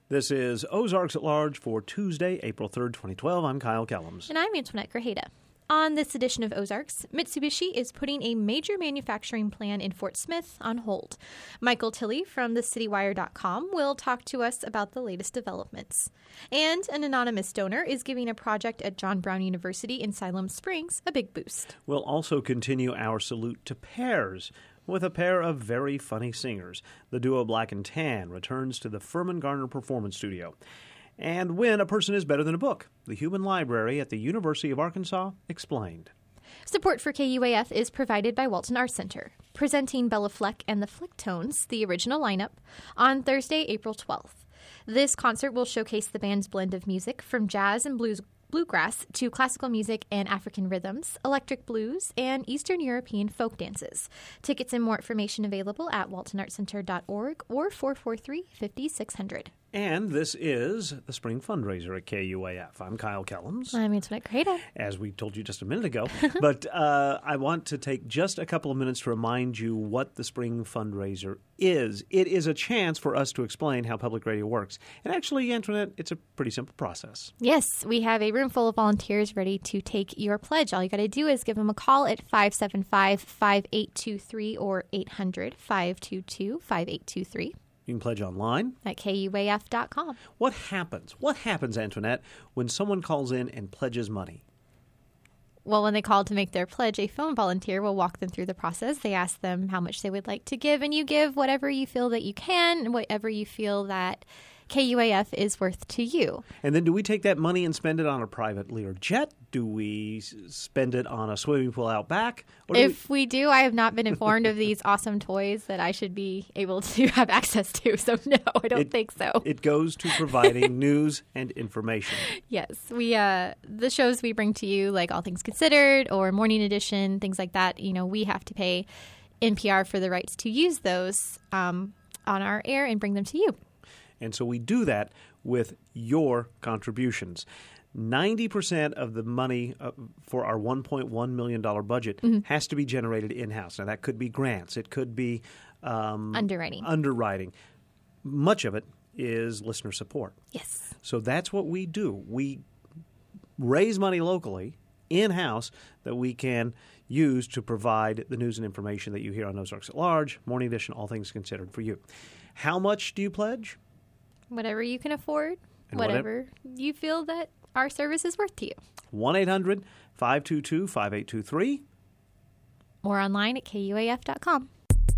This is Ozarks at Large for Tuesday, April 3rd, 2012. I'm Kyle Kellums. And I'm Antoinette Grajeda. On this edition of Ozarks, Mitsubishi is putting a major manufacturing plan in Fort Smith on hold. Michael Tilley from thecitywire.com will talk to us about the latest developments. And an anonymous donor is giving a project at John Brown University in Siloam Springs a big boost. We'll also continue our salute to pairs with a pair of very funny singers. The duo Black and Tan returns to the Furman Garner Performance Studio. And when a person is better than a book, the Human Library at the University of Arkansas explained. Support for KUAF is provided by Walton Arts Center, presenting Bella Fleck and the Flicktones, the original lineup, on Thursday, April 12th. This concert will showcase the band's blend of music from jazz and bluegrass to classical music and African rhythms, electric blues, and Eastern European folk dances. Tickets and more information available at waltonartscenter.org or 443-5600. And this is the Spring Fundraiser at KUAF. I'm Kyle Kellums. I'm Antoinette Grajeda. As we told you just a minute ago. But I want to take just a couple of minutes to remind you what the Spring Fundraiser is. It is a chance for us to explain how public radio works. And actually, Antoinette, it's a pretty simple process. Yes, we have a room full of volunteers ready to take your pledge. All you got to do is give them a call at 575-5823 or 800-522-5823. You can pledge online at KUAF.com. What happens? What happens, Antoinette, when someone calls in and pledges money? Well, when they call to make their pledge, a phone volunteer will walk them through the process. They ask them how much they would like to give, and you give whatever you feel that you can and whatever you feel that KUAF is worth to you. And then do we take that money and spend it on a private Lear jet? Do we spend it on a swimming pool out back? If we do, I have not been informed of these awesome toys that I should be able to have access to. So no, I don't think so. It goes to providing news and information. Yes. We the shows we bring to you, like All Things Considered or Morning Edition, things like that, we have to pay NPR for the rights to use those on our air and bring them to you. And so we do that with your contributions. 90% of the money for our $1.1 million budget has to be generated in-house. Now, that could be grants. It could be underwriting. Much of it is listener support. Yes. So that's what we do. We raise money locally, in-house, that we can use to provide the news and information that you hear on Ozarks at Large, Morning Edition, All Things Considered for you. How much do you pledge? Whatever you can afford, and whatever you feel that our service is worth to you. 1-800-522-5823. Or online at KUAF.com.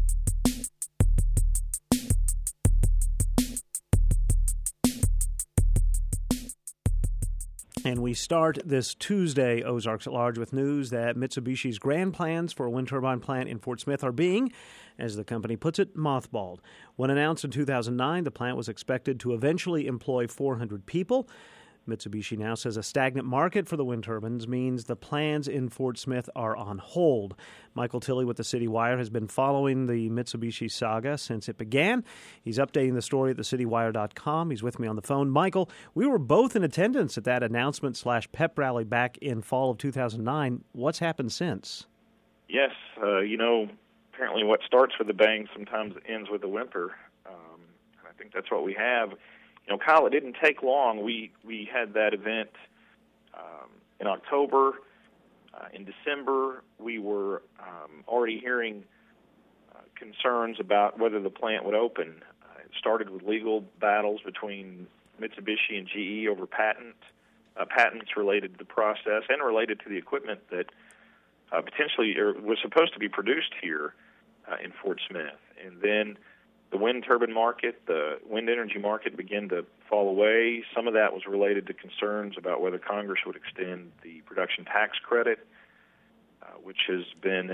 And we start this Tuesday, Ozarks at Large, with news that Mitsubishi's grand plans for a wind turbine plant in Fort Smith are being, as the company puts it, mothballed. When announced in 2009, the plant was expected to eventually employ 400 people. Mitsubishi now says a stagnant market for the wind turbines means the plans in Fort Smith are on hold. Michael Tilley with the City Wire has been following the Mitsubishi saga since it began. He's updating the story at thecitywire.com. He's with me on the phone. Michael, we were both in attendance at that announcement/pep rally back in fall of 2009. What's happened since? Yes, apparently what starts with a bang sometimes ends with a whimper. I think that's what we have. Kyle, it didn't take long. We had that event in October. In December, we were already hearing concerns about whether the plant would open. It started with legal battles between Mitsubishi and GE over patents related to the process and related to the equipment that potentially was supposed to be produced here in Fort Smith. And then the wind turbine market, the wind energy market began to fall away. Some of that was related to concerns about whether Congress would extend the production tax credit, which has been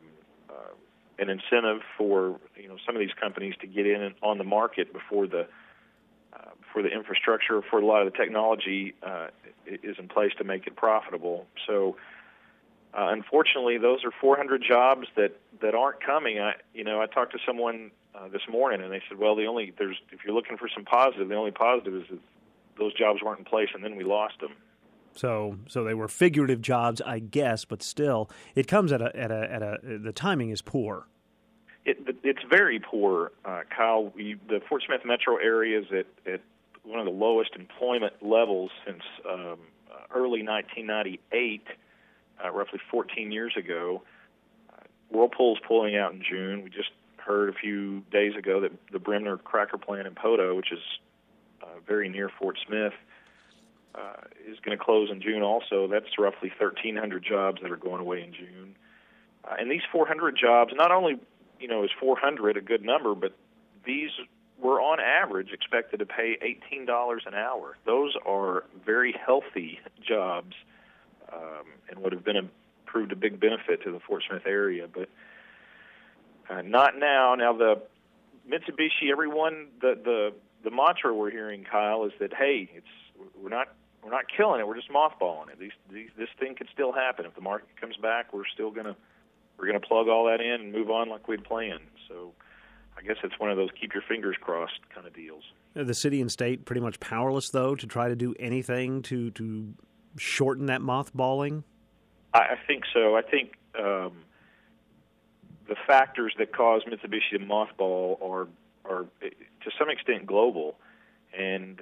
an incentive for some of these companies to get in on the market before the infrastructure, for a lot of the technology is in place to make it profitable. So unfortunately, those are 400 jobs that aren't coming. I talked to someone this morning, and they said, well, if you're looking for some positive, the only positive is that those jobs weren't in place, and then we lost them. So they were figurative jobs, I guess, but still, it comes the timing is poor. It's very poor, Kyle. The Fort Smith metro area is at one of the lowest employment levels since early 1998, roughly 14 years ago. Whirlpool's pulling out in June. We just heard a few days ago that the Bremner cracker plant in Poto, which is very near Fort Smith, is going to close in June also. That's roughly 1,300 jobs that are going away in June. And these 400 jobs, not only, is 400 a good number, but these were on average expected to pay $18 an hour. Those are very healthy jobs and would have proved a big benefit to the Fort Smith area, but not now. Now the Mitsubishi, everyone, the mantra we're hearing, Kyle, is that hey, we're not killing it. We're just mothballing it. This thing could still happen if the market comes back. We're gonna plug all that in and move on like we'd planned. So I guess it's one of those keep your fingers crossed kind of deals. The city and state pretty much powerless, though, to try to do anything to shorten that mothballing? I think so. I think the factors that cause Mitsubishi to mothball are to some extent global, and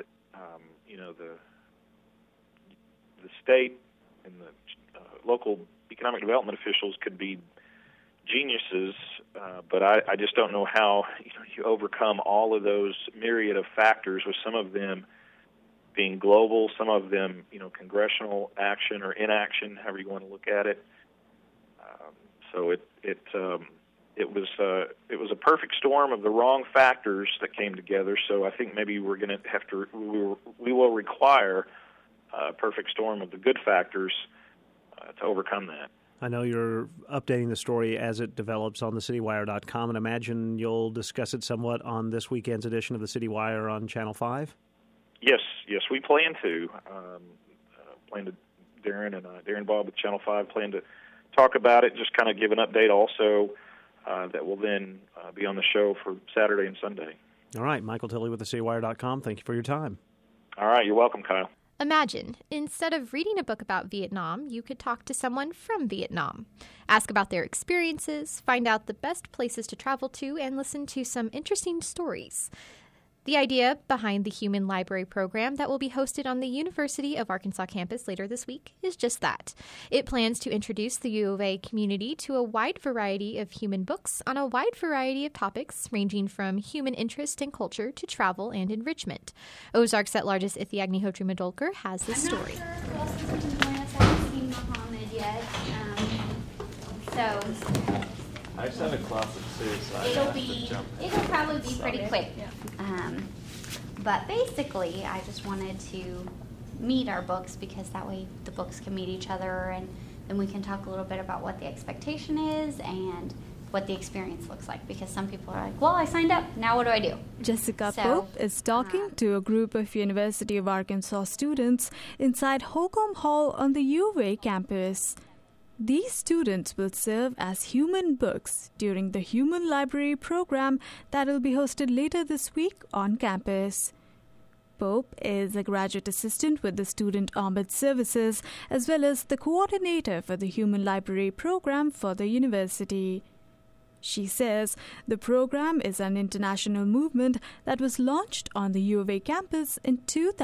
the state and the local economic development officials could be geniuses, but I just don't know how you overcome all of those myriad of factors, with some of them being global, some of them congressional action or inaction, however you want to look at it. So it was a perfect storm of the wrong factors that came together. So I think maybe we're going to have to we will require a perfect storm of the good factors to overcome that. I know you're updating the story as it develops on thecitywire.com, and imagine you'll discuss it somewhat on this weekend's edition of the City Wire on Channel 5? Yes, we plan to. Darren Bob with Channel 5 plan to talk about it, just kind of give an update also that will then be on the show for Saturday and Sunday. All right, Michael Tilley with thecitywire.com. Thank you for your time. All right, you're welcome, Kyle. Imagine, instead of reading a book about Vietnam, you could talk to someone from Vietnam. Ask about their experiences, find out the best places to travel to, and listen to some interesting stories. The idea behind the Human Library program that will be hosted on the University of Arkansas campus later this week is just that. It plans to introduce the U of A community to a wide variety of human books on a wide variety of topics, ranging from human interest and culture to travel and enrichment. Ozarks at Large's Ithiagni Madolkar has this story. I'm not sure who else is going to join us. I haven't seen Muhammad yet. I just had a class at 2, so it'll probably be pretty quick. Yeah. But basically, I just wanted to meet our books, because that way the books can meet each other, and then we can talk a little bit about what the expectation is and what the experience looks like, because some people are like, well, I signed up, now what do I do? Jessica Pope is talking to a group of University of Arkansas students inside Holcomb Hall on the U of A campus. These students will serve as human books during the Human Library program that will be hosted later this week on campus. Pope is a graduate assistant with the Student Ombuds Services, as well as the coordinator for the Human Library program for the university. She says the program is an international movement that was launched on the U of A campus in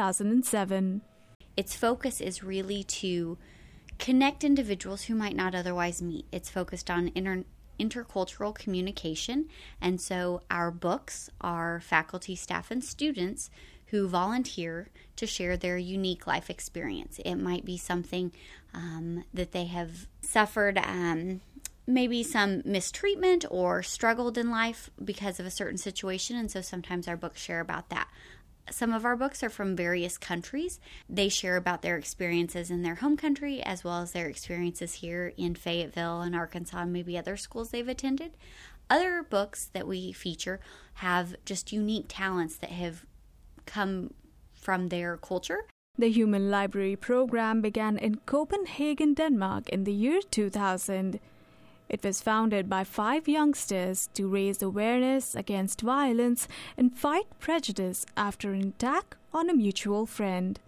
2007. Its focus is really to connect individuals who might not otherwise meet. It's focused on intercultural communication, and so our books are faculty, staff, and students who volunteer to share their unique life experience. It might be something that they have suffered, maybe some mistreatment or struggled in life because of a certain situation, and so sometimes our books share about that. Some of our books are from various countries. They share about their experiences in their home country, as well as their experiences here in Fayetteville and Arkansas and maybe other schools they've attended. Other books that we feature have just unique talents that have come from their culture. The Human Library program began in Copenhagen, Denmark in the year 2000. It was founded by 5 youngsters to raise awareness against violence and fight prejudice after an attack on a mutual friend.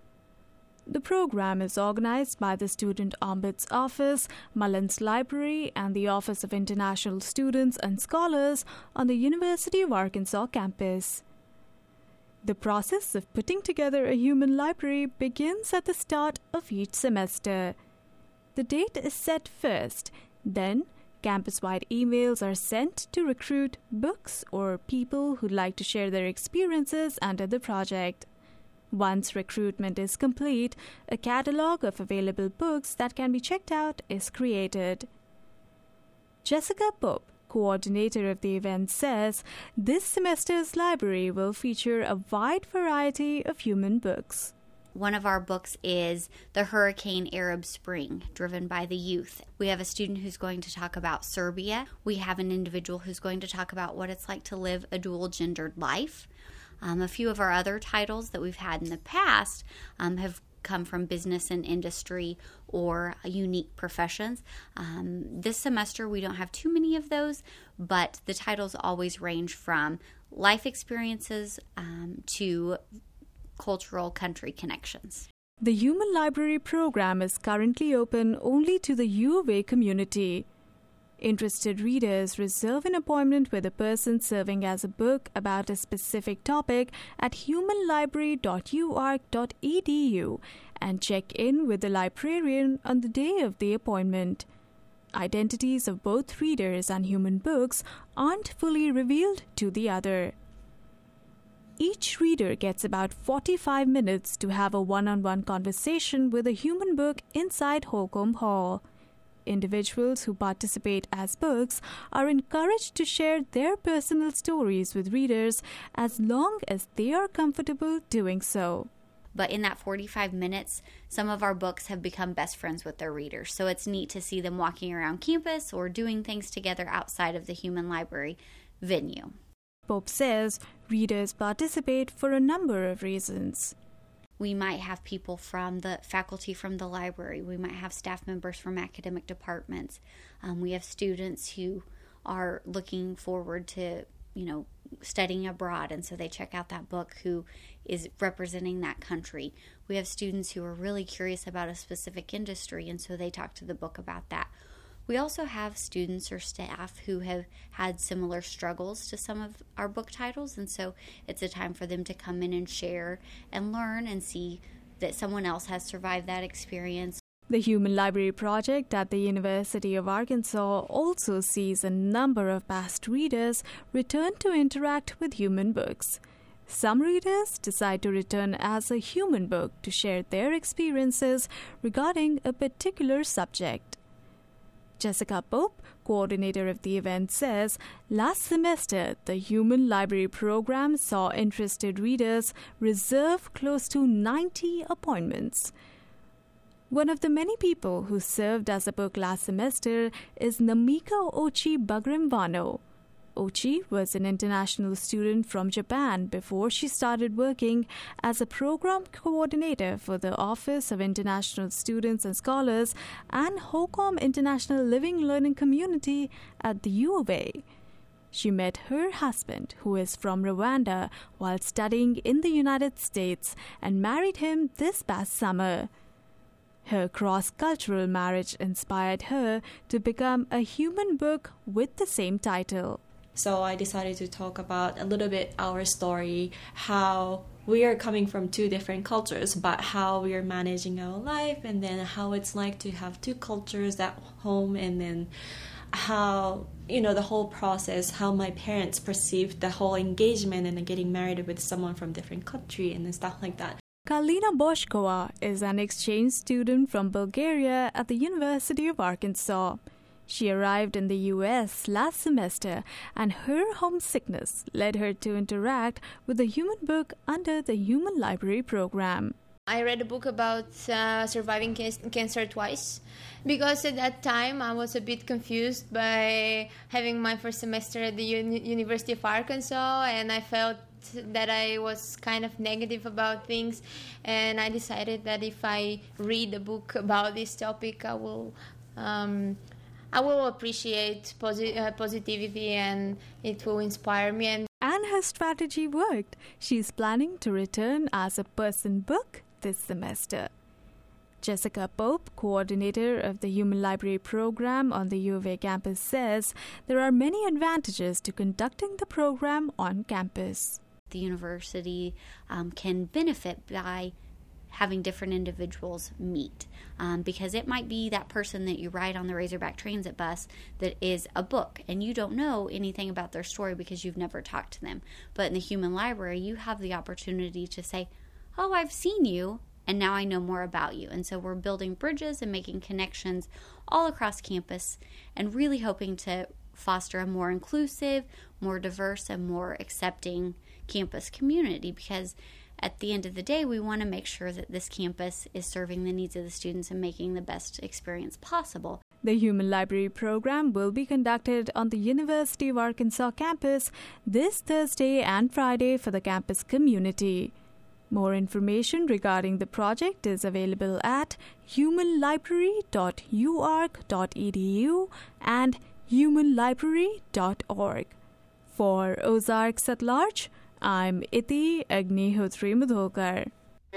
The program is organized by the Student Ombuds Office, Mullins Library, and the Office of International Students and Scholars on the University of Arkansas campus. The process of putting together a human library begins at the start of each semester. The date is set first, then campus-wide emails are sent to recruit books or people who'd like to share their experiences under the project. Once recruitment is complete, a catalog of available books that can be checked out is created. Jessica Pope, coordinator of the event, says this semester's library will feature a wide variety of human books. One of our books is The Hurricane Arab Spring, driven by the youth. We have a student who's going to talk about Serbia. We have an individual who's going to talk about what it's like to live a dual-gendered life. A few of our other titles that we've had in the past have come from business and industry or unique professions. This semester we don't have too many of those, but the titles always range from life experiences to cultural country connections. The Human Library program is currently open only to the U of A community. Interested readers reserve an appointment with a person serving as a book about a specific topic at humanlibrary.uark.edu and check in with the librarian on the day of the appointment. Identities of both readers and human books aren't fully revealed to the other. Each reader gets about 45 minutes to have a one-on-one conversation with a human book inside Holcomb Hall. Individuals who participate as books are encouraged to share their personal stories with readers as long as they are comfortable doing so. But in that 45 minutes, some of our books have become best friends with their readers. So it's neat to see them walking around campus or doing things together outside of the Human Library venue. Pope says readers participate for a number of reasons. We might have people from the faculty from the library. We might have staff members from academic departments. We have students who are looking forward to, studying abroad, and so they check out that book who is representing that country. We have students who are really curious about a specific industry, and so they talk to the book about that. We also have students or staff who have had similar struggles to some of our book titles, and so it's a time for them to come in and share and learn and see that someone else has survived that experience. The Human Library Project at the University of Arkansas also sees a number of past readers return to interact with human books. Some readers decide to return as a human book to share their experiences regarding a particular subject. Jessica Pope, coordinator of the event, says last semester the Human Library program saw interested readers reserve close to 90 appointments. One of the many people who served as a book last semester is Namika Ochi Bagrimvano. Ochi was an international student from Japan before she started working as a program coordinator for the Office of International Students and Scholars and Holcomb International Living Learning Community at the U of A. She met her husband, who is from Rwanda, while studying in the United States and married him this past summer. Her cross-cultural marriage inspired her to become a human book with the same title. So I decided to talk about a little bit our story, how we are coming from two different cultures, but how we are managing our life, and then how it's like to have two cultures at home, and then how, the whole process, how my parents perceived the whole engagement and getting married with someone from different country and stuff like that. Kalina Boshkova is an exchange student from Bulgaria at the University of Arkansas. She arrived in the U.S. last semester, and her homesickness led her to interact with a human book under the Human Library program. I read a book about surviving cancer twice, because at that time I was a bit confused by having my first semester at the University of Arkansas, and I felt that I was kind of negative about things, and I decided that if I read a book about this topic, I will appreciate positivity, and it will inspire me. And her strategy worked. She's planning to return as a person book this semester. Jessica Pope, coordinator of the Human Library program on the U of A campus, says there are many advantages to conducting the program on campus. The university can benefit by having different individuals meet, because it might be that person that you ride on the Razorback Transit bus that is a book, and you don't know anything about their story because you've never talked to them. But in the Human Library, you have the opportunity to say, oh, I've seen you, and now I know more about you. And so we're building bridges and making connections all across campus and really hoping to foster a more inclusive, more diverse, and more accepting campus community, because at the end of the day, we want to make sure that this campus is serving the needs of the students and making the best experience possible. The Human Library program will be conducted on the University of Arkansas campus this Thursday and Friday for the campus community. More information regarding the project is available at humanlibrary.uark.edu and humanlibrary.org. For Ozarks at Large, I'm Iti Agnihotri Mudhokar.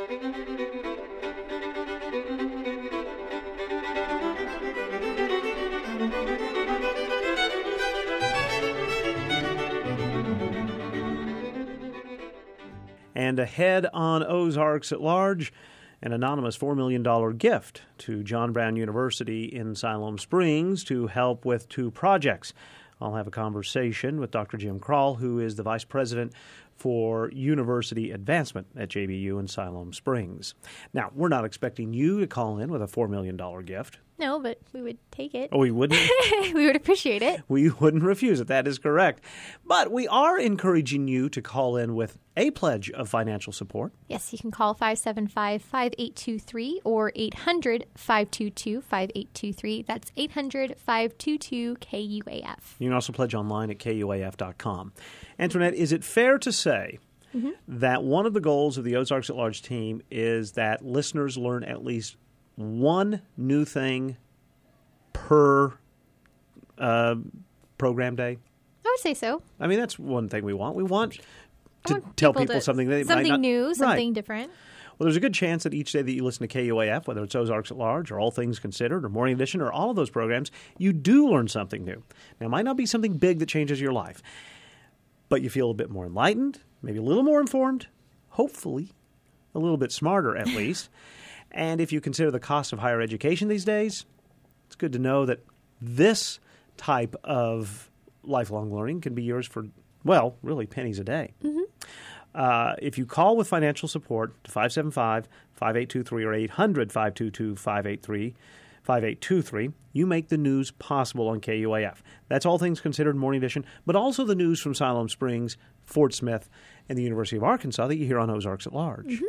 And ahead on Ozarks at Large, an anonymous $4 million gift to John Brown University in Siloam Springs to help with 2 projects. I'll have a conversation with Dr. Jim Krall, who is the Vice President for University Advancement at JBU in Siloam Springs. Now, we're not expecting you to call in with a $4 million gift. No, but we would take it. Oh, we wouldn't? We would appreciate it. We wouldn't refuse it. That is correct. But we are encouraging you to call in with a pledge of financial support. Yes, you can call 575-5823 or 800-522-5823. That's 800-522-KUAF. You can also pledge online at KUAF.com. Antoinette, is it fair to say that one of the goals of the Ozarks at Large team is that listeners learn at least one new thing per program day? I would say so. I mean, that's one thing we want. We want to tell people something they might not, new, something different. Well, there's a good chance that each day that you listen to KUAF, whether it's Ozarks at Large or All Things Considered or Morning Edition or all of those programs, you do learn something new. Now, it might not be something big that changes your life, but you feel a bit more enlightened, maybe a little more informed, hopefully a little bit smarter at least. And if you consider the cost of higher education these days, it's good to know that this type of lifelong learning can be yours for, well, really pennies a day. If you call with financial support to 575-5823 or 800-522-5823, you make the news possible on KUAF. That's All Things Considered Morning Edition, but also the news from Siloam Springs, Fort Smith, and the University of Arkansas that you hear on Ozarks at Large.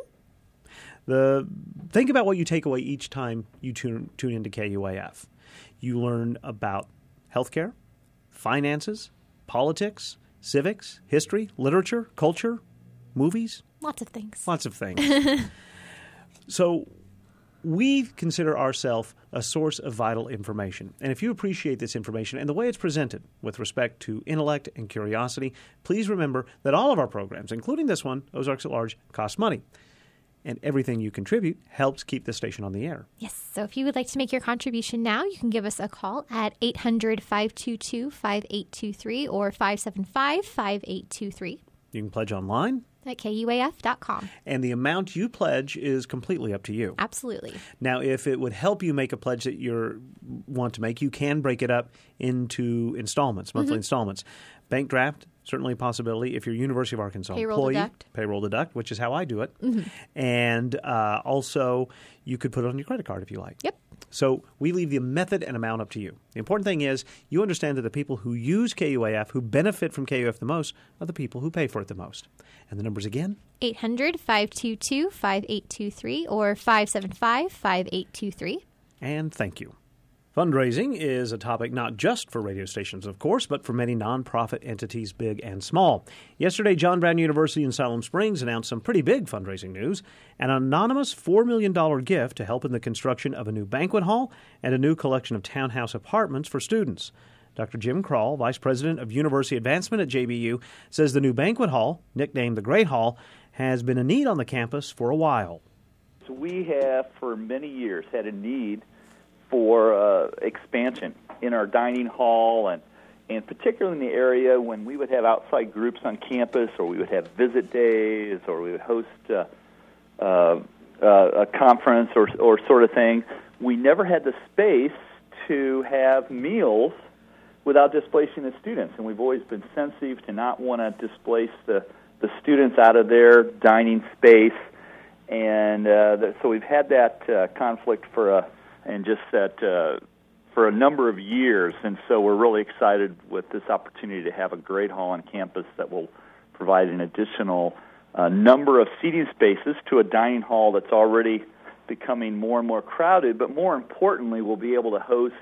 Think about what you take away each time you tune into KUAF. You learn about healthcare, finances, politics, civics, history, literature, culture, movies. Lots of things. Lots of things. So we consider ourselves a source of vital information. And if you appreciate this information and the way it's presented with respect to intellect and curiosity, please remember that all of our programs, including this one, Ozarks at Large, cost money. And everything you contribute helps keep the station on the air. Yes, so if you would like to make your contribution now, you can give us a call at 800-522-5823 or 575-5823. You can pledge online at KUAF.com. And the amount you pledge is completely up to you. Absolutely. Now, if it would help you make a pledge that you want to make, you can break it up into installments, monthly installments. Bank draft, certainly a possibility. If you're a University of Arkansas employee, payroll deduct, which is how I do it. And also, you could put it on your credit card if you like. Yep. So we leave the method and amount up to you. The important thing is you understand that the people who use KUAF, who benefit from KUAF the most, are the people who pay for it the most. And the numbers again? 800-522-5823 or 575-5823. And thank you. Fundraising is a topic not just for radio stations, of course, but for many nonprofit entities, big and small. Yesterday, John Brown University in Siloam Springs announced some pretty big fundraising news: an anonymous $4 million gift to help in the construction of a new banquet hall and a new collection of townhouse apartments for students. Dr. Jim Krall, Vice President of University Advancement at JBU, says the new banquet hall, nicknamed the Great Hall, has been a need on the campus for a while. So we have, for many years, had a need for expansion in our dining hall and and particularly in the area when we would have outside groups on campus, or we would have visit days, or we would host a conference or sort of thing, we never had the space to have meals without displacing the students. And we've always been sensitive to not want to displace the students out of their dining space. And so we've had that conflict for a number of years. And so we're really excited with this opportunity to have a great hall on campus that will provide an additional number of seating spaces to a dining hall that's already becoming more and more crowded, but more importantly, we'll be able to host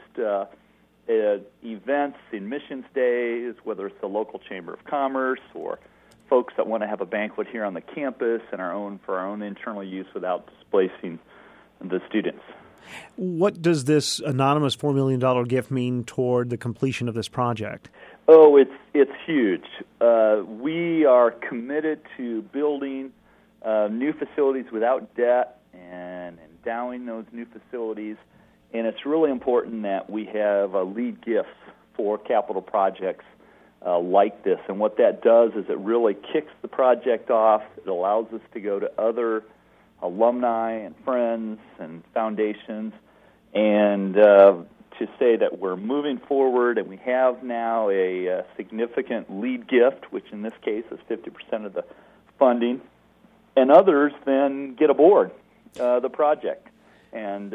events in Missions Days, whether it's the local Chamber of Commerce or folks that want to have a banquet here on the campus and for our own internal use without displacing the students. What does this anonymous $4 million gift mean toward the completion of this project? Oh, it's huge. We are committed to building new facilities without debt and endowing those new facilities, and it's really important that we have lead gifts for capital projects like this. And what that does is it really kicks the project off. It allows us to go to other alumni and friends and foundations and to say that we're moving forward, and we have now a significant lead gift, which in this case is 50% of the funding, and others then get aboard the project and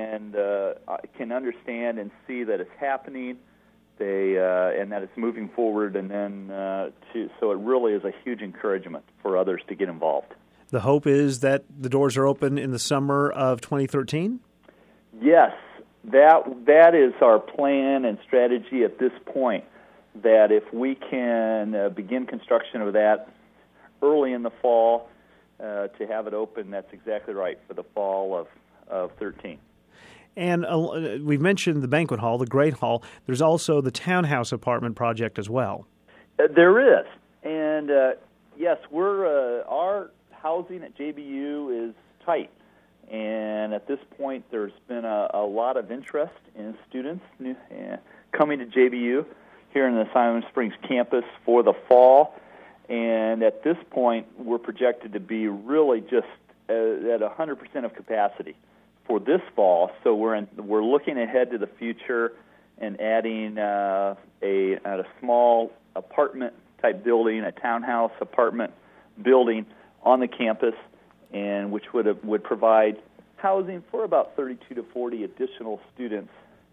can understand and see that it's happening, and that it's moving forward, and then so it really is a huge encouragement for others to get involved. The hope is that the doors are open in the summer of 2013? Yes, that is our plan and strategy at this point, that if we can begin construction of that early in the fall, to have it open, that's exactly right, for the fall of 13. And we've mentioned the banquet hall, the Great Hall. There's also the townhouse apartment project as well. There is. And, yes, our housing at JBU is tight. And at this point, there's been a lot of interest in students coming to JBU here in the Siloam Springs campus for the fall. And at this point, we're projected to be really just at 100% of capacity for this fall. So we're looking ahead to the future and adding a small apartment-type building, a townhouse apartment building on the campus, and which would provide housing for about 32 to 40 additional students.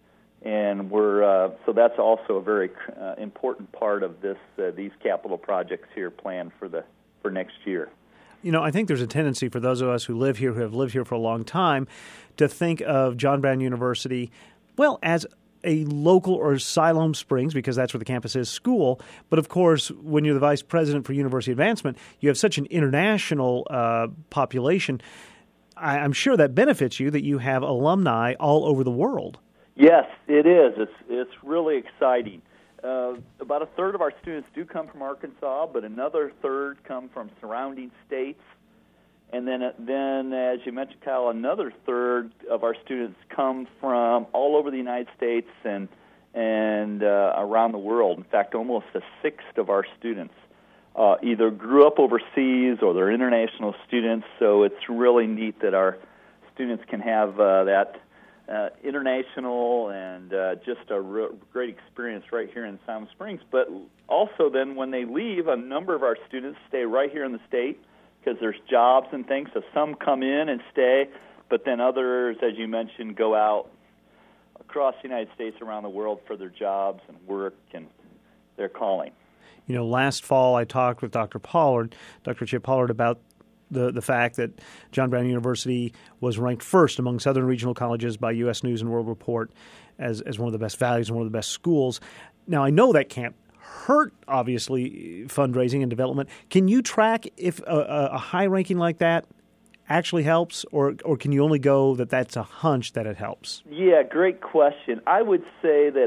And so that's also a very important part of these capital projects here planned for next year. You know, I think there's a tendency for those of us who live here, who have lived here for a long time, to think of John Brown University, well, as a local or Siloam Springs, because that's where the campus is, school. But of course, when you're the vice president for university advancement, you have such an international population. I'm sure that benefits you that you have alumni all over the world. Yes, it is. It's really exciting. About a third of our students do come from Arkansas, but another third come from surrounding states. And then, as you mentioned, Kyle, another third of our students come from all over the United States and around the world. In fact, almost a sixth of our students either grew up overseas or they're international students. So it's really neat that our students can have that international and just a great experience right here in Siloam Springs. But also then when they leave, a number of our students stay right here in the state because there's jobs and things. So some come in and stay, but then others, as you mentioned, go out across the United States, around the world for their jobs and work and their calling. You know, last fall I talked with Dr. Chip Pollard, about the fact that John Brown University was ranked first among Southern regional colleges by U.S. News and World Report as one of the best values and one of the best schools. Now, I know that can't hurt, obviously, fundraising and development. Can you track if a high ranking like that actually helps, or can you only go that that's a hunch that it helps? Yeah, great question. I would say that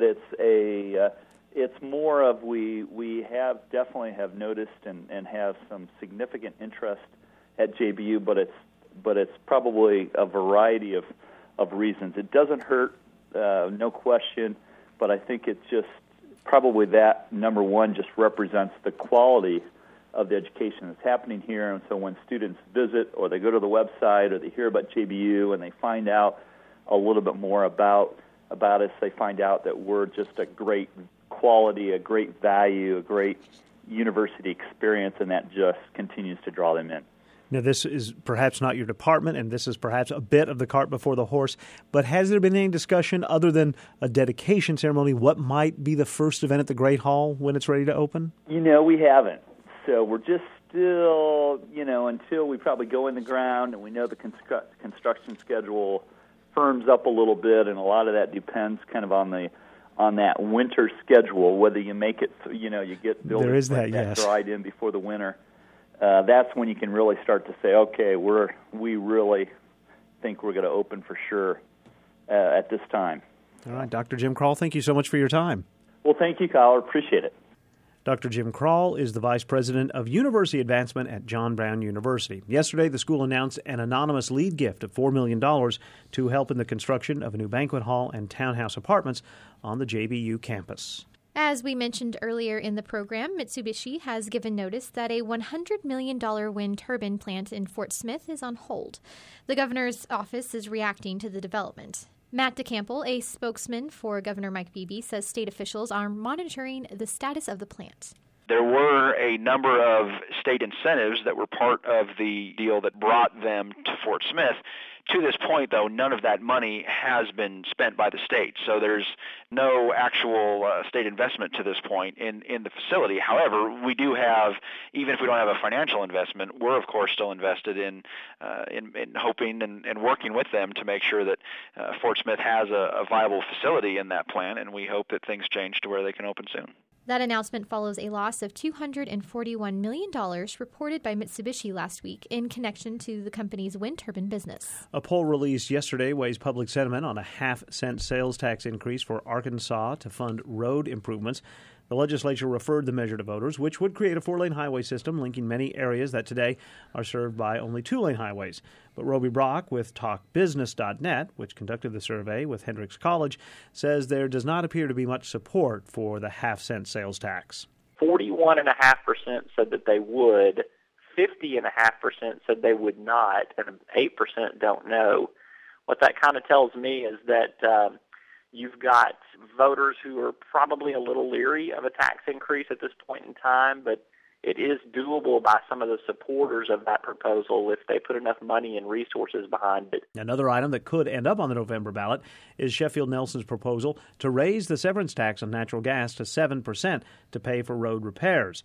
it's more of we have definitely have noticed and have some significant interest at JBU, but it's probably a variety of reasons. It doesn't hurt, no question, but I think it just probably that, number one, just represents the quality of the education that's happening here. And so when students visit or they go to the website or they hear about JBU and they find out a little bit more about us, they find out that we're just a great quality, a great value, a great university experience, and that just continues to draw them in. Now, this is perhaps not your department, and this is perhaps a bit of the cart before the horse, but has there been any discussion other than a dedication ceremony, what might be the first event at the Great Hall when it's ready to open? We haven't. So we're just still, until we probably go in the ground and we know the construction schedule firms up a little bit, and a lot of that depends kind of on that winter schedule, whether you make it, you get buildings that dried in before the winter. That's when you can really start to say, okay, we really think we're going to open for sure at this time. All right, Dr. Jim Krall, thank you so much for your time. Well, thank you, Kyle. Appreciate it. Dr. Jim Krall is the Vice President of University Advancement at John Brown University. Yesterday, the school announced an anonymous lead gift of $4 million to help in the construction of a new banquet hall and townhouse apartments on the JBU campus. As we mentioned earlier in the program, Mitsubishi has given notice that a $100 million wind turbine plant in Fort Smith is on hold. The governor's office is reacting to the development. Matt DeCample, a spokesman for Governor Mike Beebe, says state officials are monitoring the status of the plant. There were a number of state incentives that were part of the deal that brought them to Fort Smith. To this point, though, none of that money has been spent by the state, so there's no actual state investment to this point in the facility. However, we do have, even if we don't have a financial investment, we're, of course, still invested in hoping and working with them to make sure that Fort Smith has a viable facility in that plant, and we hope that things change to where they can open soon. That announcement follows a loss of $241 million reported by Mitsubishi last week in connection to the company's wind turbine business. A poll released yesterday weighs public sentiment on a half-cent sales tax increase for Arkansas to fund road improvements. The legislature referred the measure to voters, which would create a 4-lane highway system linking many areas that today are served by only 2-lane highways. But Roby Brock with TalkBusiness.net, which conducted the survey with Hendrix College, says there does not appear to be much support for the half-cent sales tax. 41.5% said that they would, 50.5% said they would not, and 8% don't know. What that kind of tells me is that you've got voters who are probably a little leery of a tax increase at this point in time, but it is doable by some of the supporters of that proposal if they put enough money and resources behind it. Another item that could end up on the November ballot is Sheffield Nelson's proposal to raise the severance tax on natural gas to 7% to pay for road repairs.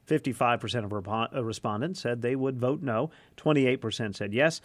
55% of respondents said they would vote no, 28% said yes,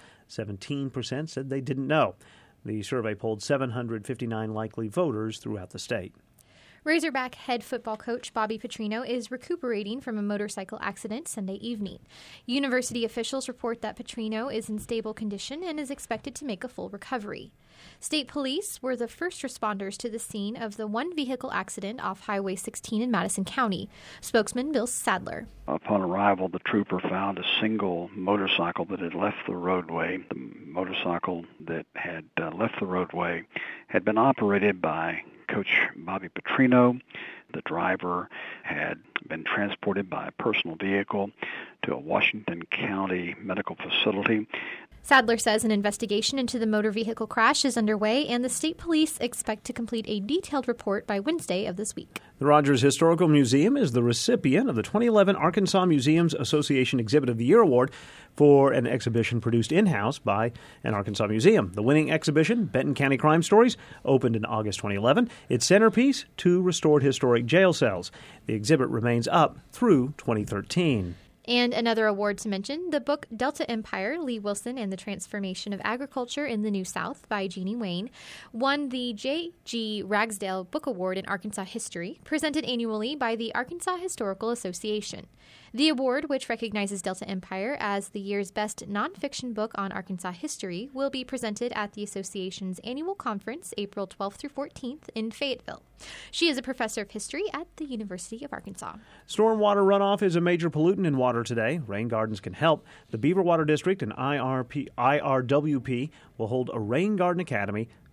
17% said they didn't know. The survey polled 759 likely voters throughout the state. Razorback head football coach Bobby Petrino is recuperating from a motorcycle accident Sunday evening. University officials report that Petrino is in stable condition and is expected to make a full recovery. State police were the first responders to the scene of the one-vehicle accident off Highway 16 in Madison County. Spokesman Bill Sadler. Upon arrival, the trooper found a single motorcycle that had left the roadway. The motorcycle that had left the roadway had been operated by Coach Bobby Petrino. The driver had been transported by a personal vehicle to a Washington County medical facility. Sadler says an investigation into the motor vehicle crash is underway, and the state police expect to complete a detailed report by Wednesday of this week. The Rogers Historical Museum is the recipient of the 2011 Arkansas Museums Association Exhibit of the Year Award for an exhibition produced in-house by an Arkansas museum. The winning exhibition, Benton County Crime Stories, opened in August 2011. Its centerpiece, 2 restored historic jail cells. The exhibit remains up through 2013. And another award to mention, the book Delta Empire, Lee Wilson and the Transformation of Agriculture in the New South by Jeannie Wayne, won the J.G. Ragsdale Book Award in Arkansas History, presented annually by the Arkansas Historical Association. The award, which recognizes Delta Empire as the year's best nonfiction book on Arkansas history, will be presented at the association's annual conference April 12th through 14th in Fayetteville. She is a professor of history at the University of Arkansas. Stormwater runoff is a major pollutant in water today. Rain gardens can help. The Beaver Water District and IRWP will hold a Rain Garden Academy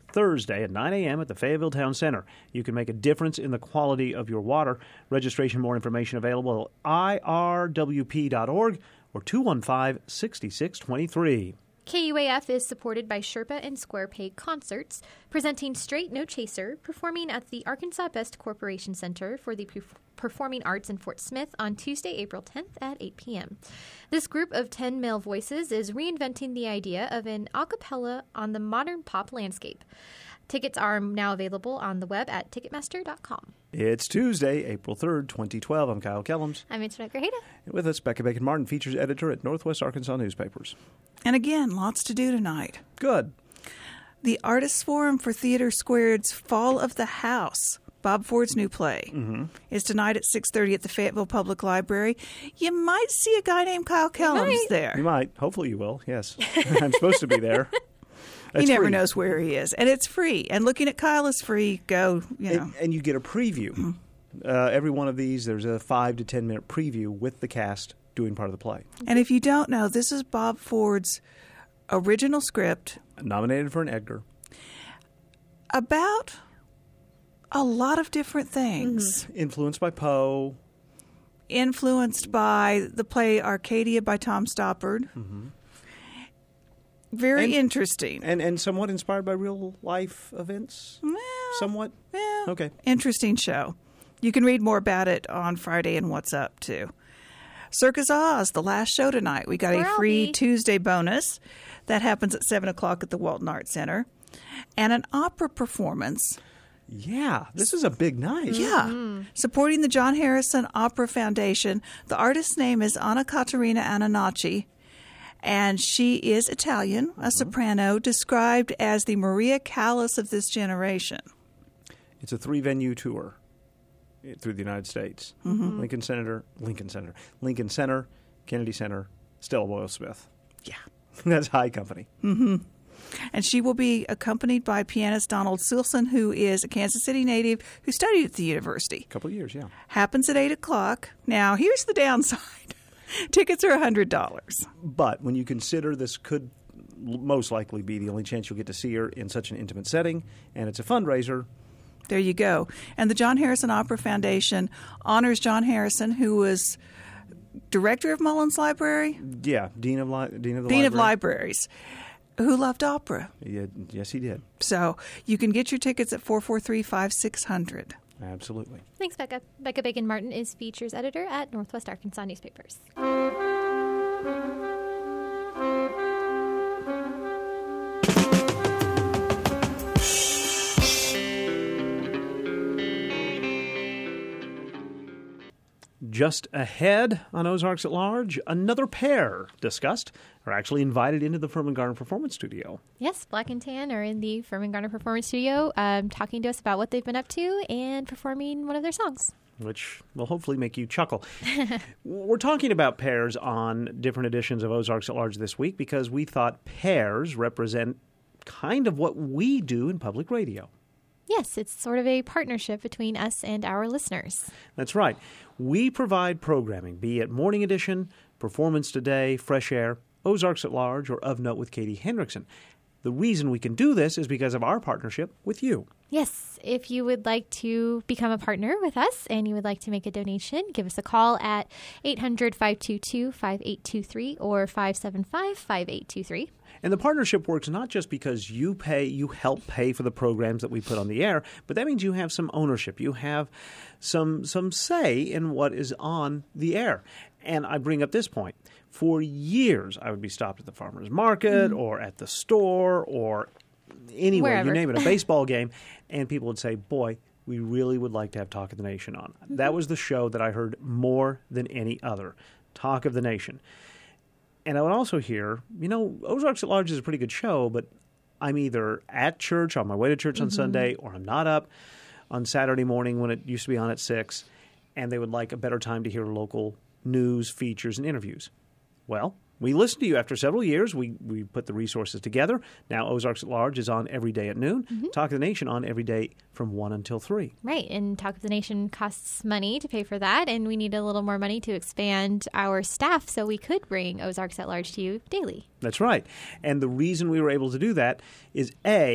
Thursday at 9 a.m. at the Fayetteville Town Center. You can make a difference in the quality of your water. Registration, more information available at irwp.org or 215-6623. KUAF is supported by Sherpa and Square Peg Concerts, presenting Straight No Chaser, performing at the Arkansas Best Corporation Center for the Performing Arts in Fort Smith on Tuesday, April 10th at 8 p.m. This group of 10 male voices is reinventing the idea of an a cappella on the modern pop landscape. Tickets are now available on the web at Ticketmaster.com. It's Tuesday, April 3rd, 2012. I'm Kyle Kellums. I'm Antoinette Grajeda. And with us, Becca Bacon-Martin, features editor at Northwest Arkansas Newspapers. And again, lots to do tonight. Good. The Artists Forum for Theater Squared's Fall of the House, Bob Ford's new play, is tonight at 6:30 at the Fayetteville Public Library. You might see a guy named Kyle Kellums there. You might. Hopefully you will, yes. I'm supposed to be there. He never knows where he is. And it's free. And looking at Kyle is free. Go, And you get a preview. Every one of these, there's a 5 to 10 minute preview with the cast doing part of the play. And if you don't know, this is Bob Ford's original script. Nominated for an Edgar. About a lot of different things. Influenced by Poe. Influenced by the play Arcadia by Tom Stoppard. Very interesting. And somewhat inspired by real life events? Well, somewhat? Yeah. Okay. Interesting show. You can read more about it on Friday and What's Up, too. Circus Oz, the last show tonight. We got a free Tuesday bonus. That happens at 7 o'clock at the Walton Arts Center. And an opera performance. Yeah, this is a big night. Yeah. Supporting the John Harrison Opera Foundation. The artist's name is Anna Caterina Ananacci. And she is Italian, a soprano, described as the Maria Callas of this generation. It's a 3-venue tour through the United States. Lincoln Center, Kennedy Center, Stella Boyle Smith. Yeah. That's high company. And she will be accompanied by pianist Donald Silson, who is a Kansas City native who studied at the university. A couple of years, yeah. Happens at 8 o'clock. Now, here's the downside. Tickets are $100. But when you consider this could most likely be the only chance you'll get to see her in such an intimate setting, and it's a fundraiser. There you go. And the John Harrison Opera Foundation honors John Harrison, who was director of Mullins Library. Yeah, Dean of Libraries, who loved opera. Yeah, yes, he did. So you can get your tickets at 443-5600. Absolutely. Thanks, Becca. Becca Bacon-Martin is features editor at Northwest Arkansas Newspapers. Just ahead on Ozarks at Large, another pair discussed are actually invited into the Furman Garner Performance Studio. Yes, Black and Tan are in the Furman Garner Performance Studio talking to us about what they've been up to and performing one of their songs. Which will hopefully make you chuckle. We're talking about pairs on different editions of Ozarks at Large this week because we thought pairs represent kind of what we do in public radio. Yes, it's sort of a partnership between us and our listeners. That's right. We provide programming, be it Morning Edition, Performance Today, Fresh Air, Ozarks at Large, or Of Note with Katie Hendrickson. The reason we can do this is because of our partnership with you. Yes, if you would like to become a partner with us and you would like to make a donation, give us a call at 800-522-5823 or 575-5823. And the partnership works not just because you help pay for the programs that we put on the air, but that means you have some ownership. You have some say in what is on the air. And I bring up this point. For years, I would be stopped at the farmer's market or at the store or anywhere, wherever. You name it, a baseball game, and people would say, boy, we really would like to have Talk of the Nation on. That was the show that I heard more than any other, Talk of the Nation. And I would also hear, Ozarks at Large is a pretty good show, but I'm either at church, on my way to church on Sunday, or I'm not up on Saturday morning when it used to be on at 6, and they would like a better time to hear local news, features, and interviews. Well, we listened to you after several years. We put the resources together. Now Ozarks at Large is on every day at noon. Talk of the Nation on every day from 1 until 3. Right, and Talk of the Nation costs money to pay for that, and we need a little more money to expand our staff so we could bring Ozarks at Large to you daily. That's right. And the reason we were able to do that is, A,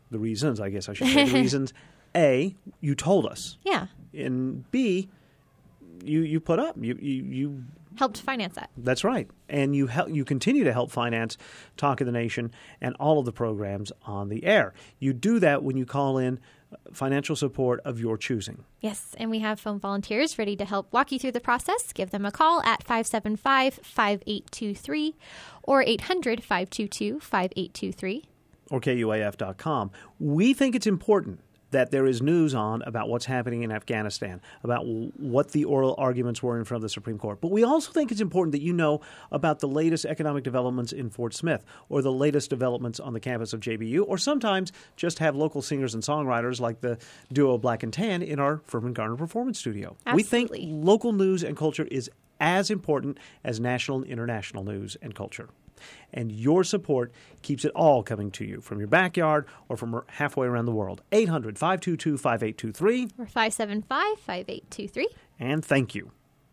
the reasons, I guess I should say, the reasons, A, you told us. Yeah. And B, you put up. You helped finance that. That's right. And you continue to help finance Talk of the Nation and all of the programs on the air. You do that when you call in financial support of your choosing. Yes, and we have phone volunteers ready to help walk you through the process. Give them a call at 575-5823 or 800-522-5823. Or KUAF.com. We think it's important that there is news on about what's happening in Afghanistan, about what the oral arguments were in front of the Supreme Court. But we also think it's important that you know about the latest economic developments in Fort Smith or the latest developments on the campus of JBU, or sometimes just have local singers and songwriters like the duo Black and Tan in our Furman Garner Performance Studio. Absolutely. We think local news and culture is as important as national and international news and culture. And your support keeps it all coming to you from your backyard or from halfway around the world. 800-522-5823. Or 575-5823. And thank you.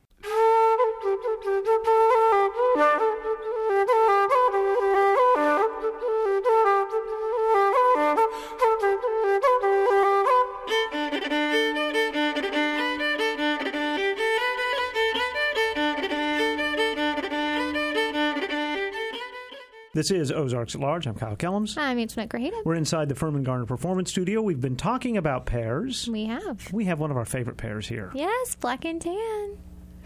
This is Ozarks at Large. I'm Kyle Kellums. I'm Antoinette Graham. We're inside the Furman Garner Performance Studio. We've been talking about pairs. We have. We have one of our favorite pairs here. Yes, Black and Tan.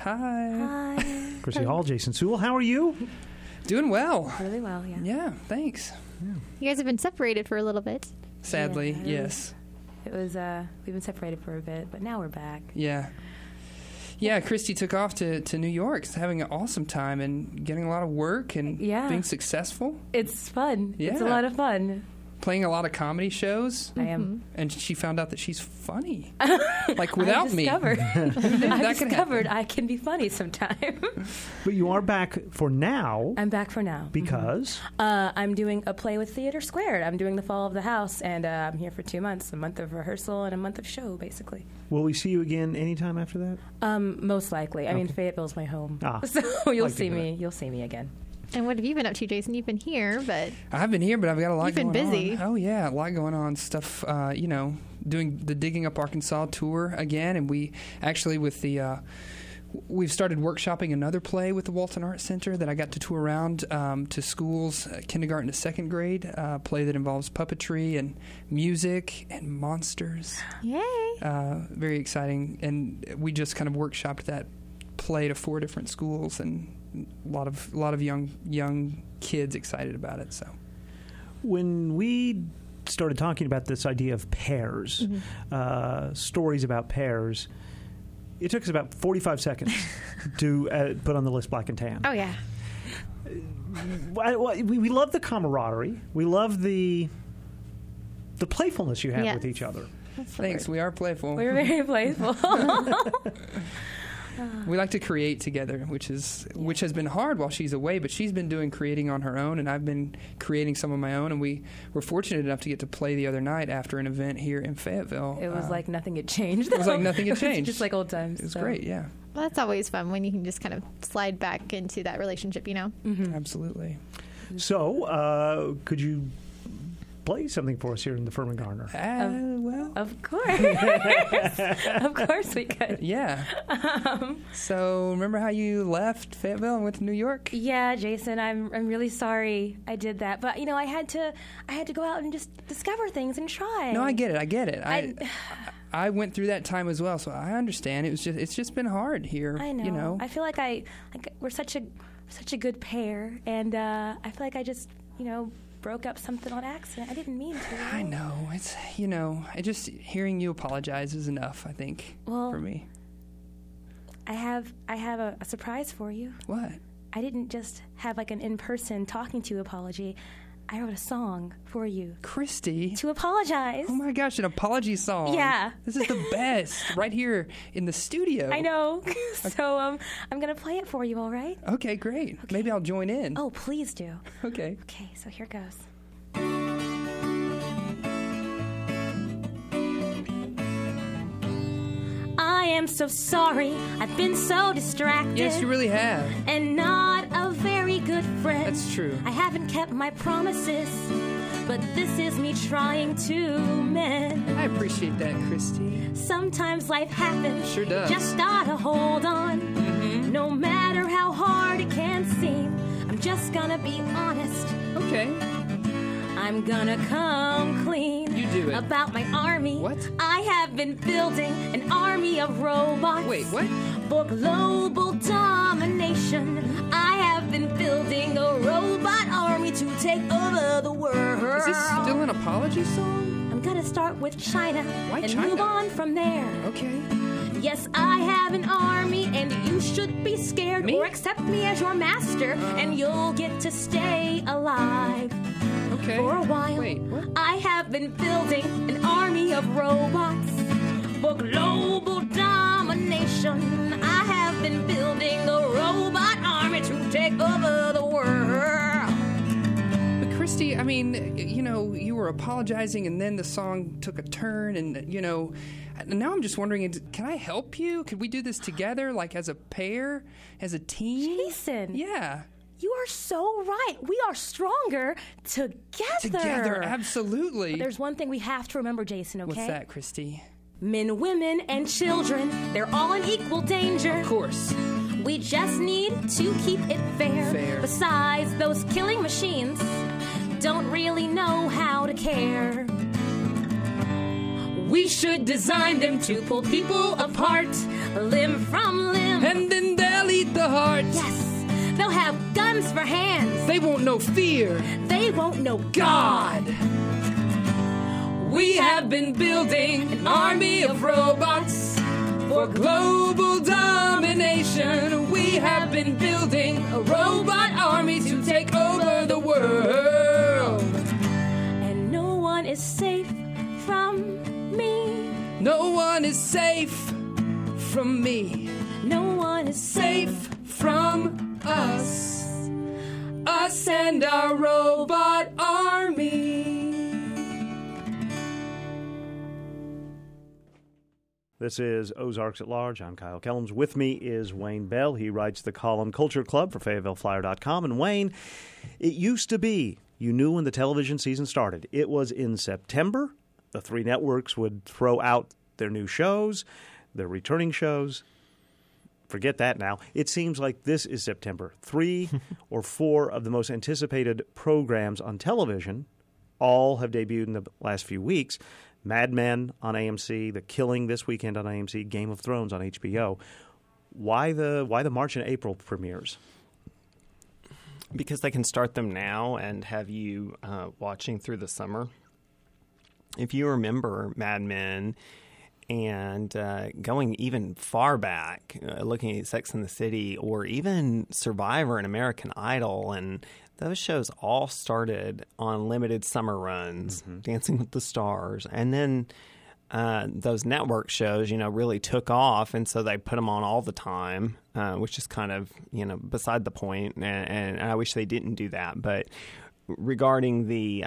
Hi. Hi. Chrissy Hall, Jason Sewell. How are you? Doing well. Really well, yeah. Yeah, thanks. Yeah. You guys have been separated for a little bit. Sadly, yes. It was, we've been separated for a bit, but now we're back. Yeah. Yeah, Christy took off to New York, having an awesome time and getting a lot of work and being successful. It's fun. Yeah. It's a lot of fun. Playing a lot of comedy shows. I am. And she found out that she's funny. Like without me. I discovered I can be funny sometimes. But you are back for now. I'm back for now. Because? I'm doing a play with Theater Squared. I'm doing The Fall of the House, and I'm here for 2 months, a month of rehearsal and a month of show, basically. Will we see you again anytime after that? Most likely. I mean, Fayetteville's my home. So you'll see me. You'll see me again. And what have you been up to, Jason? You've been here, but... I've been here, but I've got a lot going on. You've been busy. Oh, yeah, a lot going on. Stuff, doing the Digging Up Arkansas tour again. And we actually, with the... we've started workshopping another play with the Walton Art Center that I got to tour around to schools, kindergarten to second grade, a play that involves puppetry and music and monsters. Yay! Very exciting. And we just kind of workshopped that play to 4 different schools, and a lot of young kids excited about it. So when we started talking about this idea of pairs, stories about pairs, it took us about 45 seconds to put on the list Black and Tan. Oh yeah. We love the camaraderie. We love the playfulness you have with each other. Thanks. We are playful. We're very playful. We like to create together, which has been hard while she's away, but she's been doing creating on her own, and I've been creating some of my own, and we were fortunate enough to get to play the other night after an event here in Fayetteville. It was like nothing had changed. It was like nothing had changed. Just like old times. It was great, yeah. Well, that's always fun when you can just kind of slide back into that relationship, you know? Mm-hmm. Absolutely. So, could you play something for us here in the Furman Garner? Well, of course. Of course we could. Yeah. So remember how you left Fayetteville and went to New York? Yeah, Jason, I'm really sorry I did that, but I had to go out and just discover things and try. No, I get it. I went through that time as well, so I understand. It's just been hard here. I know. You know? I feel like we're such a good pair, and I feel like I just broke up something on accident. I didn't mean to. I know. It's just hearing you apologize is enough, I think, for me. I have a surprise for you. What? I didn't just have like an in-person talking to you apology. I wrote a song for you. Christy. To apologize. Oh my gosh, an apology song. Yeah. This is the best. Right here in the studio. I know. So I'm going to play it for you, all right? Okay, great. Okay. Maybe I'll join in. Oh, please do. Okay. Okay, so here goes. I am so sorry. I've been so distracted. Yes, you really have. And not a very good friend. That's true. I haven't kept my promises, but this is me trying to mend. I appreciate that, Christy. Sometimes life happens. Sure does. Just gotta hold on. Mm-hmm. No matter how hard it can seem, I'm just gonna be honest. Okay. I'm gonna come clean. You do it. About my army. What? I have been building an army of robots. Wait, what? For global domination, I have been building a robot army to take over the world. Is this still an apology song? I'm gonna start with China. Why and China? move on from there. Okay. Yes, I have an army, and you should be scared. Me? Or accept me as your master, and you'll get to stay alive. Okay. For a while, Wait, what? I have been building an army of robots for global domination. I have been building a robot army to take over the world. But Christy, I mean, you know, you were apologizing and then the song took a turn and, you know, now I'm just wondering, can I help you? Could we do this together, like as a pair, as a team? Jason. Yeah. You are so right. We are stronger together. Together, absolutely. But there's one thing we have to remember, Jason, okay? What's that, Christy? Men, women, and children, they're all in equal danger. Of course. We just need to keep it fair. Fair. Besides, those killing machines don't really know how to care. We should design them to pull people apart, limb from limb. And then they'll eat the heart. Yes. They'll have guns for hands. They won't know fear. They won't know God. We have been building an army of robots for global domination. We have been building a robot army to take over the world. And no one is safe from me. No one is safe from me. No one is Safe from us. Us and our robot army. This is Ozarks at Large. I'm Kyle Kellums. With me is Wayne Bell. He writes the column Culture Club for FayettevilleFlyer.com. And Wayne, it used to be, you knew when the television season started. It was in September. The three networks would throw out their new shows, their returning shows. Forget that now. It seems like this is September. 3 or 4 of the most anticipated programs on television all have debuted in the last few weeks. Mad Men on AMC, The Killing this weekend on AMC, Game of Thrones on HBO. Why the March and April premieres? Because they can start them now and have you watching through the summer. If you remember Mad Men and going even far back, looking at Sex and the City or even Survivor and American Idol, and those shows all started on limited summer runs, Dancing with the Stars. And then those network shows, really took off, and so they put them on all the time, which is kind of, beside the point. And I wish they didn't do that. But regarding the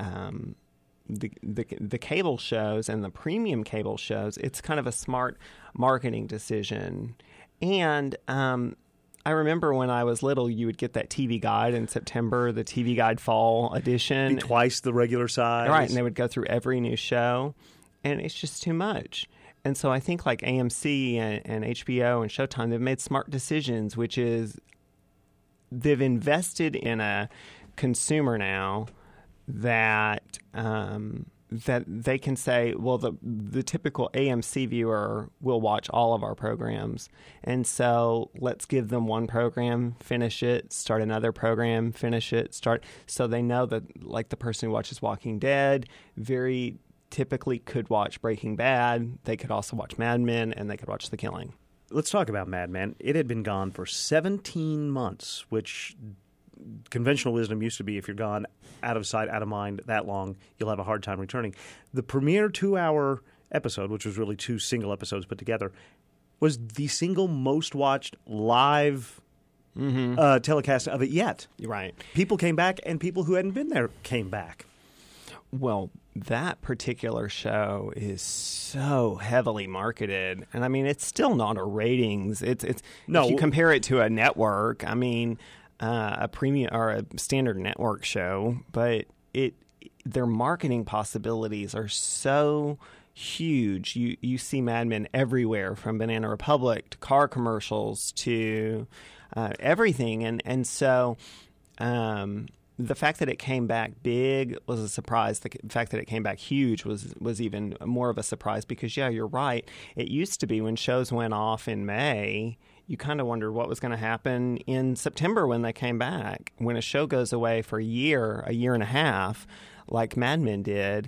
cable shows and the premium cable shows, it's kind of a smart marketing decision. And I remember when I was little, you would get that TV Guide in September, the TV Guide Fall edition. Be twice the regular size. Right, and they would go through every new show, and it's just too much. And so I think like AMC and HBO and Showtime, they've made smart decisions, which is they've invested in a consumer now that that they can say, well, the typical AMC viewer will watch all of our programs, and so let's give them one program, finish it, start another program, finish it, start. So they know that, like the person who watches Walking Dead, very typically could watch Breaking Bad. They could also watch Mad Men, and they could watch The Killing. Let's talk about Mad Men. It had been gone for 17 months, which conventional wisdom used to be if you're gone out of sight, out of mind that long, you'll have a hard time returning. The premiere 2-hour episode, which was really 2 single episodes put together, was the single most watched live telecast of it yet. Right. People came back, and people who hadn't been there came back. Well, that particular show is so heavily marketed, and I mean, it's still not a ratings. It's no. If you compare it to a network, I mean, a premium or a standard network show, but it their marketing possibilities are so huge. You see Mad Men everywhere, from Banana Republic to car commercials to everything, and so the fact that it came back big was a surprise. The fact that it came back huge was even more of a surprise, because you're right. It used to be when shows went off in May, you kind of wondered what was going to happen in September when they came back. When a show goes away for a year and a half, like Mad Men did,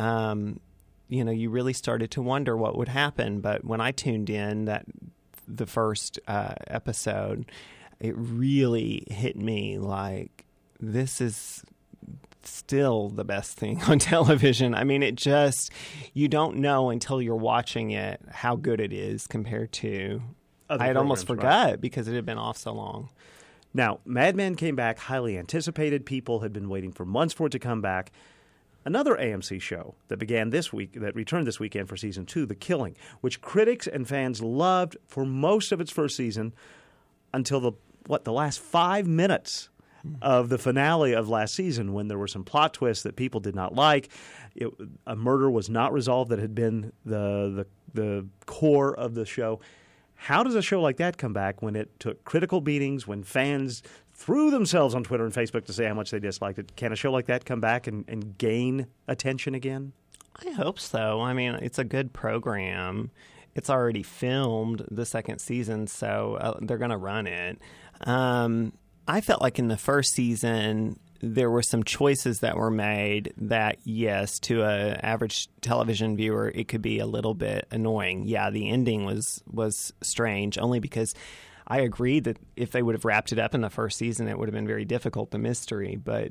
you really started to wonder what would happen. But when I tuned in the first episode, it really hit me like, this is still the best thing on television. I mean, you don't know until you're watching it how good it is compared to... I had almost forgot because it had been off so long. Now, Mad Men came back, highly anticipated. People had been waiting for months for it to come back. Another AMC show that returned this weekend for season 2, The Killing, which critics and fans loved for most of its first season until the last 5 minutes of the finale of last season, when there were some plot twists that people did not like. A murder was not resolved that had been the core of the show. How does a show like that come back when it took critical beatings, when fans threw themselves on Twitter and Facebook to say how much they disliked it? Can a show like that come back and gain attention again? I hope so. I mean, it's a good program. It's already filmed the second season, so they're going to run it. I felt like in the first season, there were some choices that were made that, yes, to an average television viewer, it could be a little bit annoying. Yeah, the ending was strange, only because I agree that if they would have wrapped it up in the first season, it would have been very difficult, the mystery. But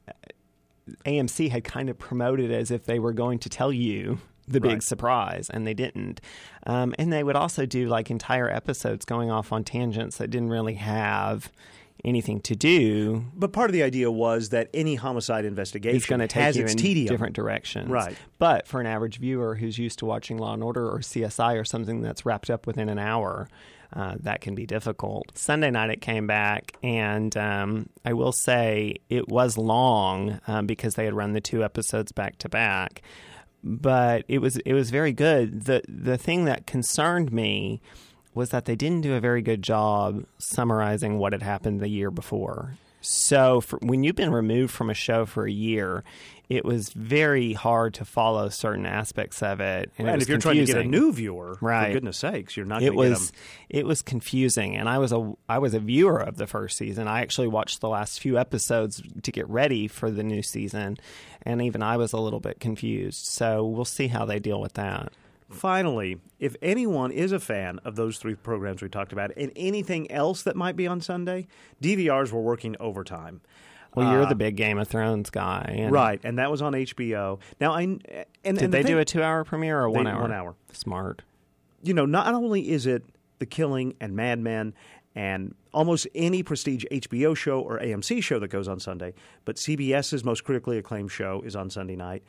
AMC had kind of promoted it as if they were going to tell you the big surprise, and they didn't. And they would also do like entire episodes going off on tangents that didn't really have anything to do. But part of the idea was that any homicide investigation is going to take you in tedium. Different directions. Right. But for an average viewer who's used to watching Law & Order or CSI or something that's wrapped up within an hour, that can be difficult. Sunday night it came back, and I will say it was long because they had run the 2 episodes back to back. But it was very good. The thing that concerned me was that they didn't do a very good job summarizing what had happened the year before. So when you've been removed from a show for a year, it was very hard to follow certain aspects of it. And if you're trying to get a new viewer, right, for goodness sakes, you're not going to get them. It was confusing, and I was a viewer of the first season. I actually watched the last few episodes to get ready for the new season, and even I was a little bit confused. So we'll see how they deal with that. Finally, if anyone is a fan of those 3 programs we talked about and anything else that might be on Sunday, DVRs were working overtime. Well, you're the big Game of Thrones guy. Right, and that was on HBO. Now, Did they do a 2-hour premiere or 1 hour? 1 hour. Smart. Not only is it The Killing and Mad Men and almost any prestige HBO show or AMC show that goes on Sunday, but CBS's most critically acclaimed show is on Sunday night.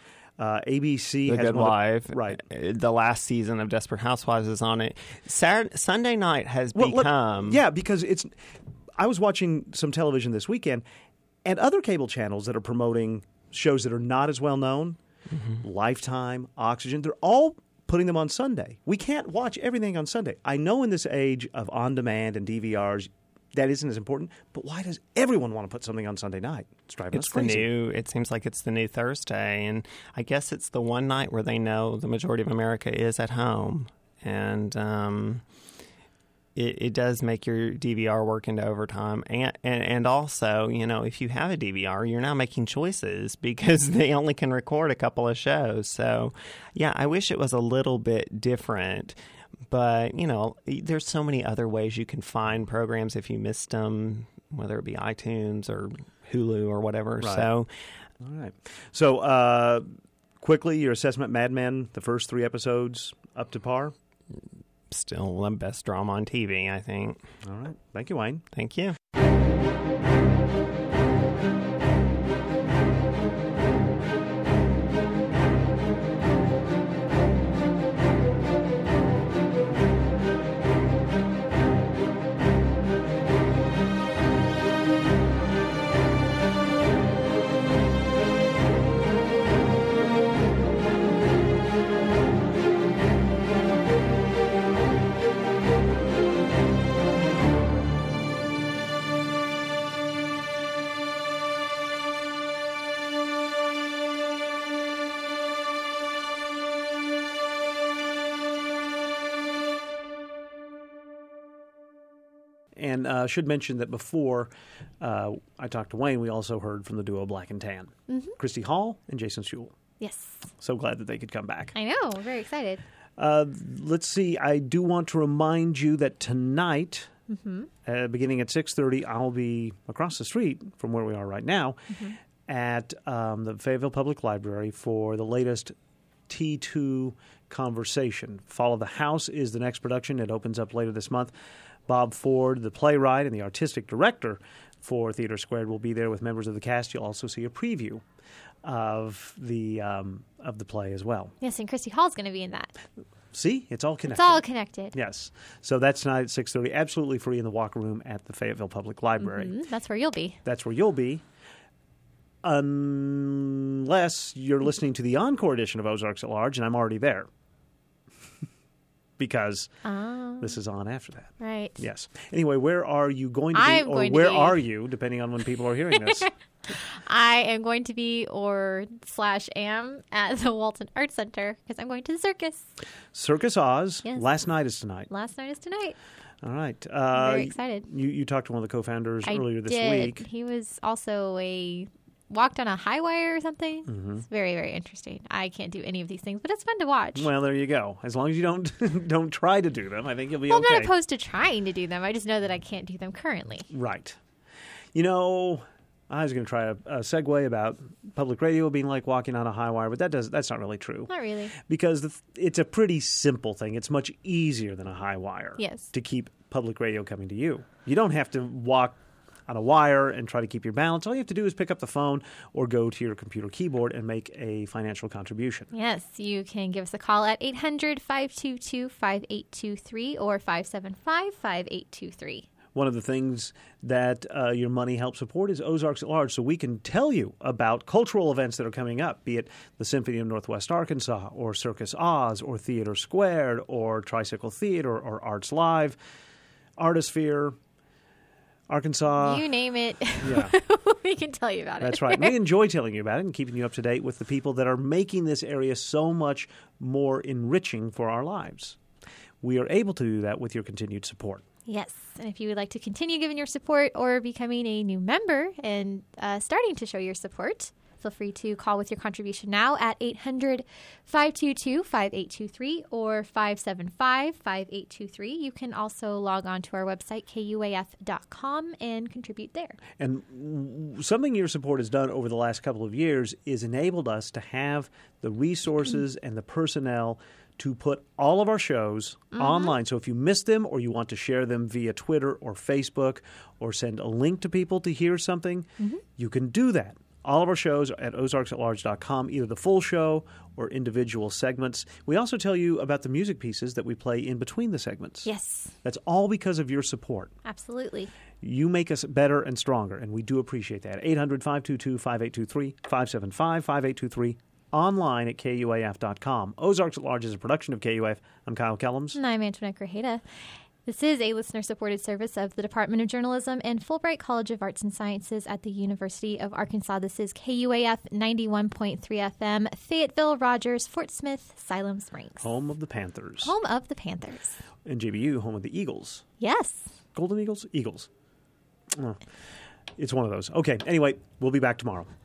ABC The has Good Wife. Right. The last season of Desperate Housewives is on it. Sunday night has become... because I was watching some television this weekend, and other cable channels that are promoting shows that are not as well known, Lifetime, Oxygen, they're all putting them on Sunday. We can't watch everything on Sunday. I know in this age of on-demand and DVRs, that isn't as important, but why does everyone want to put something on Sunday night? It's driving us crazy. It seems like it's the new Thursday, and I guess it's the one night where they know the majority of America is at home, and it does make your DVR work into overtime. And also, if you have a DVR, you're now making choices because they only can record a couple of shows. So, yeah, I wish it was a little bit different. But, there's so many other ways you can find programs if you missed them, whether it be iTunes or Hulu or whatever. Right. So, all right. So, quickly, your assessment, Mad Men, the first 3 episodes, up to par? Still the best drama on TV, I think. All right. Thank you, Wayne. Thank you. And should mention that before I talked to Wayne, we also heard from the duo Black and Tan, Christy Hall and Jason Sewell. Yes. So glad that they could come back. I know. We're very excited. Let's see. I do want to remind you that tonight, beginning at 6:30, I'll be across the street from where we are right now at the Fayetteville Public Library for the latest T2 Conversation. Follow the House is the next production. It opens up later this month. Bob Ford, the playwright and the artistic director for Theater Squared, will be there with members of the cast. You'll also see a preview of the play as well. Yes, and Christy Hall's going to be in that. See? It's all connected. It's all connected. Yes. So that's tonight at 6:30. Absolutely free in the Walker Room at the Fayetteville Public Library. That's where you'll be. That's where you'll be. Unless you're listening to the encore edition of Ozarks at Large, and I'm already there. Because this is on after that. Right. Yes. Anyway, where are you going to be? I'm or going to where be. are you, depending on when people are hearing this? I am going to be am at the Walton Arts Center because I'm going to the circus. Circus Oz. Yes. Last night is tonight. Last night is tonight. All right. I'm very excited. You talked to one of the co-founders earlier this did. week. He was also walked on a high wire or something. It's very, very interesting. I can't do any of these things, but it's fun to watch. Well, there you go. As long as you don't try to do them, I think you'll be okay. I'm not opposed to trying to do them. I just know that I can't do them currently. Right. You know, I was going to try a segue about public radio being like walking on a high wire, but that's not really true. Not really. Because it's a pretty simple thing. It's much easier than a high wire to keep public radio coming to you. You don't have to walk on a wire and try to keep your balance. All you have to do is pick up the phone or go to your computer keyboard and make a financial contribution. Yes, you can give us a call at 800-522-5823 or 575-5823. One of the things that your money helps support is Ozarks at Large, so we can tell you about cultural events that are coming up, be it the Symphony of Northwest Arkansas or Circus Oz or Theater Squared or Tricycle Theater or Arts Live, Artisphere, Arkansas. You name it. Yeah. We can tell you about it. That's right. We enjoy telling you about it and keeping you up to date with the people that are making this area so much more enriching for our lives. We are able to do that with your continued support. Yes. And if you would like to continue giving your support or becoming a new member and starting to show your support, feel free to call with your contribution now at 800-522-5823 or 575-5823. You can also log on to our website, kuaf.com, and contribute there. And something your support has done over the last couple of years is enabled us to have the resources and the personnel to put all of our shows online. So if you miss them or you want to share them via Twitter or Facebook or send a link to people to hear something, you can do that. All of our shows are at ozarksatlarge.com, either the full show or individual segments. We also tell you about the music pieces that we play in between the segments. Yes. That's all because of your support. Absolutely. You make us better and stronger, and we do appreciate that. 800-522-5823, 575-5823, online at kuaf.com. Ozarks at Large is a production of KUAF. I'm Kyle Kellums. And I'm Antoinette Grajeda. This is a listener-supported service of the Department of Journalism and Fulbright College of Arts and Sciences at the University of Arkansas. This is KUAF 91.3 FM, Fayetteville, Rogers, Fort Smith, Siloam Springs. Home of the Panthers. Home of the Panthers. And JBU, home of the Eagles. Yes. Golden Eagles? Eagles. Oh, it's one of those. Okay, anyway, we'll be back tomorrow.